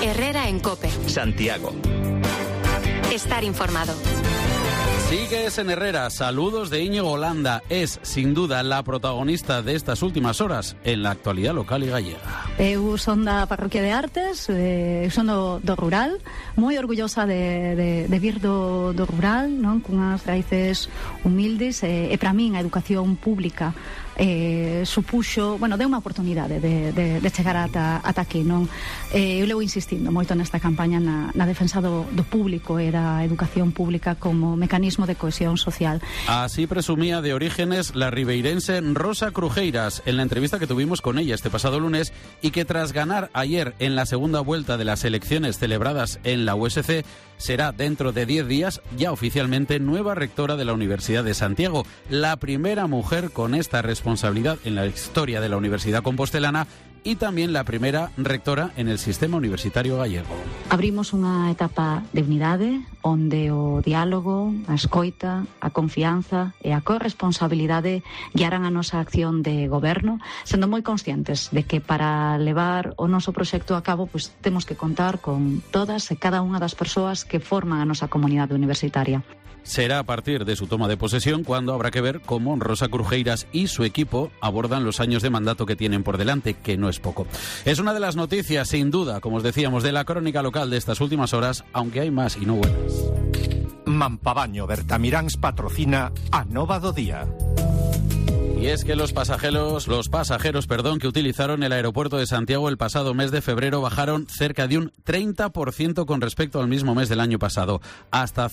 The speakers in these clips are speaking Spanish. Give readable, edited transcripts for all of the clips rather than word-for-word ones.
Herrera en COPE. Santiago. Estar informado. Sigues en Herrera. Saludos de Íñigo Holanda. Es, sin duda, la protagonista de estas últimas horas en la actualidad local y gallega. Eu son da Parroquia de Artes, son do rural, moi orgullosa de vir do rural, non, cunhas raíces humildes, e para min a educación pública supuxo, deu unha oportunidade de chegar ata aquí, non? Eu levo insistindo moito nesta campaña na defensa do público e da educación pública como mecanismo de cohesión social. Así presumía de orígenes la ribeirense Rosa Crujeiras en la entrevista que tuvimos con ella este pasado lunes, y que tras ganar ayer en la segunda vuelta de las elecciones celebradas en la USC, será dentro de 10 días ya oficialmente nueva rectora de la Universidad de Santiago, la primera mujer con esta responsabilidad en la historia de la Universidad Compostelana y también la primera rectora en el sistema universitario gallego. Abrimos unha etapa de unidade onde o diálogo, a escoita, a confianza e a corresponsabilidade guiarán a nosa acción de goberno, sendo moi conscientes de que para levar o noso proxecto a cabo temos que contar con todas e cada unha das persoas que forman a nosa comunidade universitaria. Será a partir de su toma de posesión cuando habrá que ver cómo Rosa Crujeiras y su equipo abordan los años de mandato que tienen por delante, que no es poco. Es una de las noticias, sin duda, como os decíamos, de la crónica local de estas últimas horas, aunque hay más y no buenas. Mampabaño Bertamiráns patrocina a Nova do Día. Y es que los pasajeros, que utilizaron el aeropuerto de Santiago el pasado mes de febrero bajaron cerca de un 30% con respecto al mismo mes del año pasado, hasta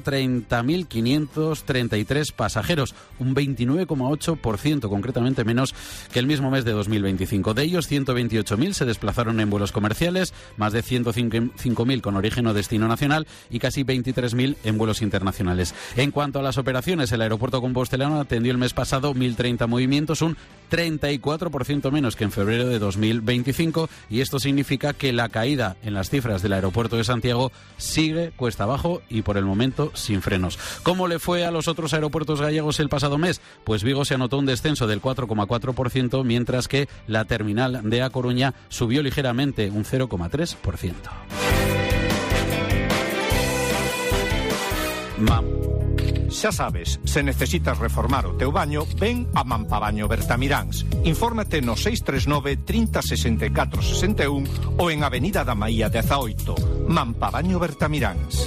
130.533 pasajeros, un 29,8% concretamente menos que el mismo mes de 2025. De ellos, 128.000 se desplazaron en vuelos comerciales, más de 105.000 con origen o destino nacional y casi 23.000 en vuelos internacionales. En cuanto a las operaciones, el aeropuerto compostelano atendió el mes pasado 1.030 movimientos, un 34% menos que en febrero de 2025, y esto significa que la caída en las cifras del aeropuerto de Santiago sigue cuesta abajo y por el momento sin frenos. ¿Cómo le fue a los otros aeropuertos gallegos el pasado mes? Pues Vigo se anotó un descenso del 4,4%, mientras que la terminal de A Coruña subió ligeramente un 0,3%. Xa sabes, se necesitas reformar o teu baño, ven a Mampabaño Bertamiráns. Infórmate no 639 30 64 61 ou en Avenida da Maía 18. Mampabaño Bertamiráns.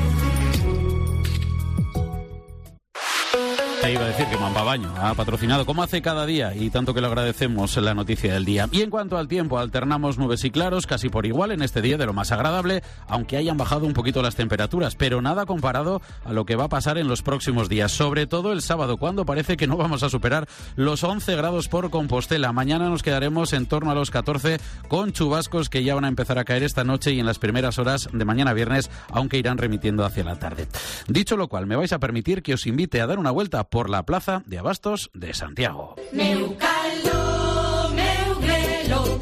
Te iba a decir que Mampabaño ha patrocinado, como hace cada día, y tanto que lo agradecemos, la noticia del día. Y en cuanto al tiempo, alternamos nubes y claros casi por igual en este día, de lo más agradable, aunque hayan bajado un poquito las temperaturas, pero nada comparado a lo que va a pasar en los próximos días, sobre todo el sábado, cuando parece que no vamos a superar los 11 grados por Compostela. Mañana nos quedaremos en torno a los 14, con chubascos que ya van a empezar a caer esta noche y en las primeras horas de mañana viernes, aunque irán remitiendo hacia la tarde. Dicho lo cual, me vais a permitir que os invite a dar una vuelta por la Plaza de Abastos de Santiago. Meu calo, meu grelo,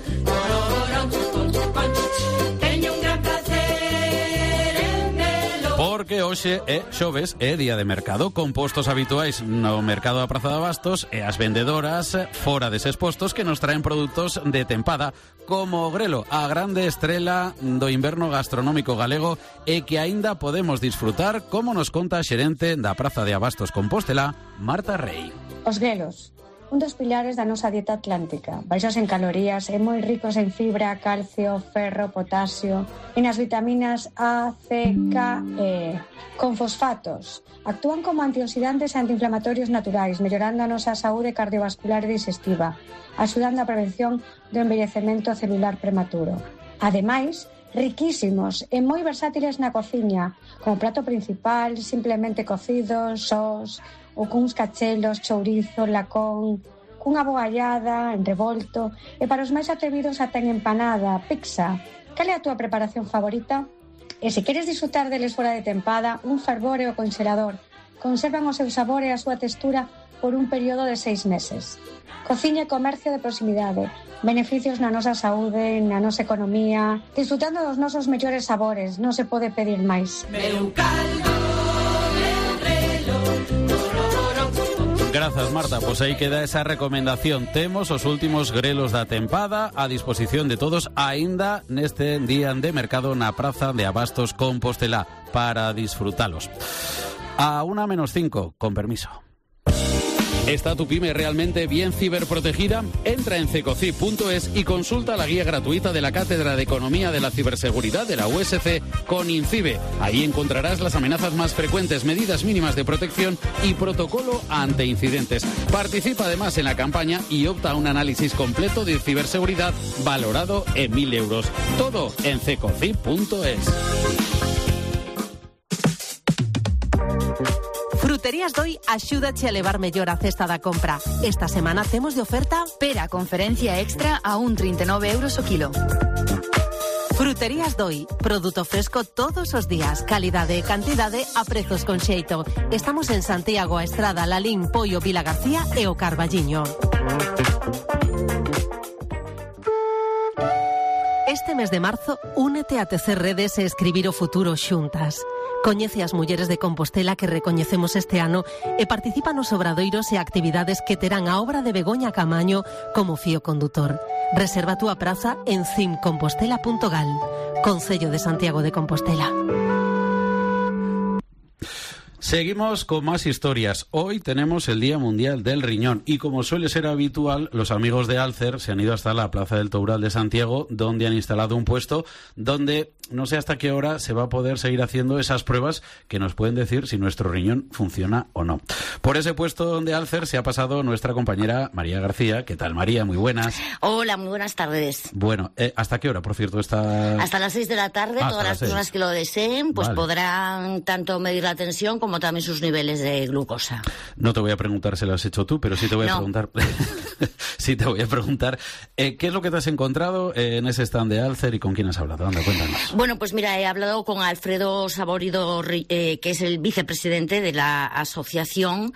teño un gran placer en velo. Porque hoxe é xoves, é día de mercado, con postos habituais no mercado da Praza de Abastos e as vendedoras fora deses postos que nos traen produtos de tempada, como o grelo, a grande estrela do inverno gastronómico galego, e que aínda podemos disfrutar, como nos conta a xerente da Praza de Abastos Compostela, Marta Rey. Os grelos, un dos pilares da nosa dieta atlántica, baixos en calorías e moi ricos en fibra, calcio, ferro, potasio e nas vitaminas A, C, K e E. Con fosfatos, actúan como antioxidantes e antiinflamatorios naturais, mellorando a nosa saúde cardiovascular e digestiva, axudando á prevención do envellecemento celular prematuro. Ademais, riquísimos e moi versátiles na cociña, como prato principal, simplemente cocidos, sós, ou cuns cachelos, chourizo, lacón, cunha bogallada, en revolto, e para os máis atrevidos ata en empanada, pizza. Cal é a túa preparación favorita? E se queres disfrutar deles fora de tempada, un fervor e o conxelador conservan o seu sabor e a súa textura por un período de 6 meses. Cociña e comercio de proximidade, beneficios na nosa saúde, na nosa economía, disfrutando dos nosos mellores sabores, non se pode pedir máis. Meu caldo, meu grelo, Grazas, Marta. Pois aí queda esa recomendación. Temos os últimos grelos da tempada a disposición de todos aínda neste día de mercado na Praza de Abastos Compostela para disfrutalos. A 1:05, con permiso. ¿Está tu pyme realmente bien ciberprotegida? Entra en cecocip.es y consulta la guía gratuita de la Cátedra de Economía de la Ciberseguridad de la USC con INCIBE. Ahí encontrarás las amenazas más frecuentes, medidas mínimas de protección y protocolo ante incidentes. Participa además en la campaña y opta a un análisis completo de ciberseguridad valorado en 1.000 euros. Todo en cecocip.es. Fruterías Doi axúdache a levar mellor a cesta da compra. Esta semana temos de oferta Pera conferencia extra a un 39 euros o kilo. Fruterías Doi, produto fresco todos os días, calidade e cantidade a prezos con xeito. Estamos en Santiago, a Estrada, Lalín, Poio, Vila García e o Carballiño. Este mes de marzo, únete a Tecer Redes e escribir o futuro xuntas. Coñece as mulleres de Compostela que recoñecemos este ano e participa nos obradoiros e actividades que terán a obra de Begoña Camaño como fío condutor. Reserva túa praza en cimcompostela.gal. Concello de Santiago de Compostela. Seguimos con más historias. Hoy tenemos el Día Mundial del Riñón y, como suele ser habitual, los amigos de Alcer se han ido hasta la Plaza del Toural de Santiago, donde han instalado un puesto donde no sé hasta qué hora se va a poder seguir haciendo esas pruebas que nos pueden decir si nuestro riñón funciona o no. Por ese puesto de Alcer se ha pasado nuestra compañera María García. ¿Qué tal, María? Muy buenas. Hola, muy buenas tardes. Bueno, ¿hasta qué hora, por cierto, está? Hasta las 6 de la tarde, todas las personas que lo deseen, pues podrán tanto medir la tensión como también sus niveles de glucosa. No te voy a preguntar si lo has hecho tú, pero sí te voy a preguntar. Sí te voy a preguntar qué es lo que te has encontrado en ese stand de Alcer y con quién has hablado. Anda, cuéntanos. Bueno, pues mira, he hablado con Alfredo Saborido, que es el vicepresidente de la Asociación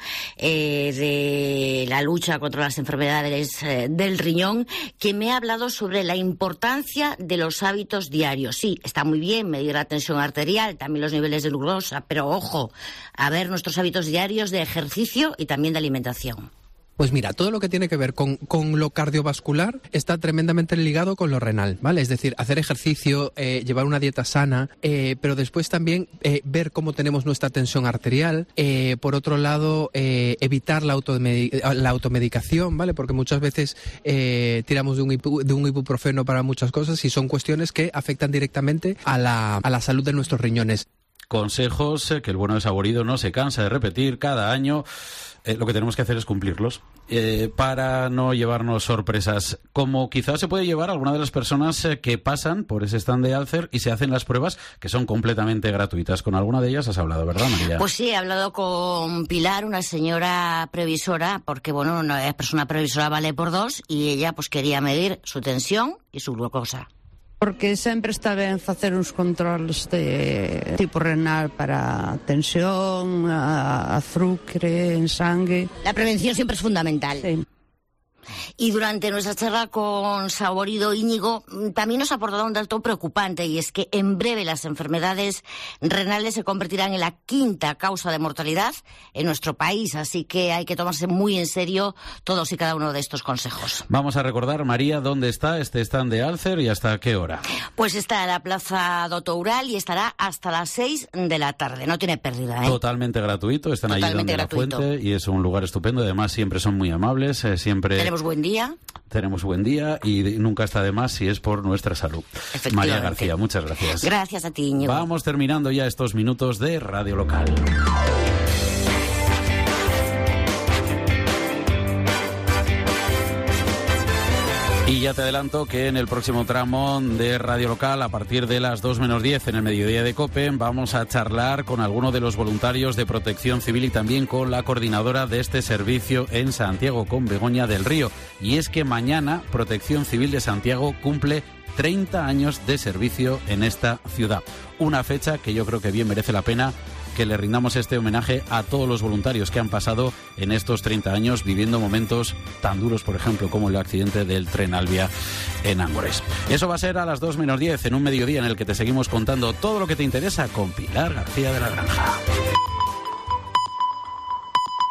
de la Lucha contra las Enfermedades del Riñón, que me ha hablado sobre la importancia de los hábitos diarios. Sí, está muy bien medir la tensión arterial, también los niveles de glucosa, pero ojo, a ver nuestros hábitos diarios de ejercicio y también de alimentación. Pues mira, todo lo que tiene que ver con lo cardiovascular está tremendamente ligado con lo renal, ¿vale? Es decir, hacer ejercicio, llevar una dieta sana, pero después también ver cómo tenemos nuestra tensión arterial. Por otro lado, evitar la automedicación, ¿vale? Porque muchas veces tiramos de un ibuprofeno para muchas cosas y son cuestiones que afectan directamente a la salud de nuestros riñones. Consejos que el bueno de Saborido no se cansa de repetir cada año. Lo que tenemos que hacer es cumplirlos para no llevarnos sorpresas, como quizás se puede llevar alguna de las personas que pasan por ese stand de Alcer y se hacen las pruebas, que son completamente gratuitas. Con alguna de ellas has hablado, ¿verdad, María? Pues sí, he hablado con Pilar, una señora previsora, porque bueno, una persona previsora vale por dos, y ella pues quería medir su tensión y su glucosa. Porque sempre está ben facer uns controles de tipo renal para tensión, azúcar en sangue. La prevención siempre es fundamental. Sí. Y durante nuestra charla con Saborido, Íñigo también nos ha aportado un dato preocupante, y es que en breve las enfermedades renales se convertirán en la quinta causa de mortalidad en nuestro país, así que hay que tomarse muy en serio todos y cada uno de estos consejos. Vamos a recordar, María, dónde está este stand de Alcer y hasta qué hora. Pues está en la Plaza do Toural y estará hasta las 6 de la tarde, no tiene pérdida, ¿eh? Totalmente gratuito, están allí donde gratuito. La Fuente, y es un lugar estupendo, además siempre son muy amables, siempre... Tenemos buen día y nunca está de más si es por nuestra salud. María García, muchas gracias. Gracias a ti, Íñigo. Vamos terminando ya estos minutos de Radio Local. Y ya te adelanto que en el próximo tramo de Radio Local, a partir de las 2 menos 10 en el mediodía de COPE, vamos a charlar con alguno de los voluntarios de Protección Civil y también con la coordinadora de este servicio en Santiago, con Begoña del Río. Y es que mañana Protección Civil de Santiago cumple 30 años de servicio en esta ciudad. Una fecha que yo creo que bien merece la pena que le rindamos este homenaje a todos los voluntarios que han pasado en estos 30 años viviendo momentos tan duros, por ejemplo, como el accidente del tren Alvia en Ángores. Eso va a ser a las 2 menos 10 en un mediodía en el que te seguimos contando todo lo que te interesa con Pilar García de la Granja.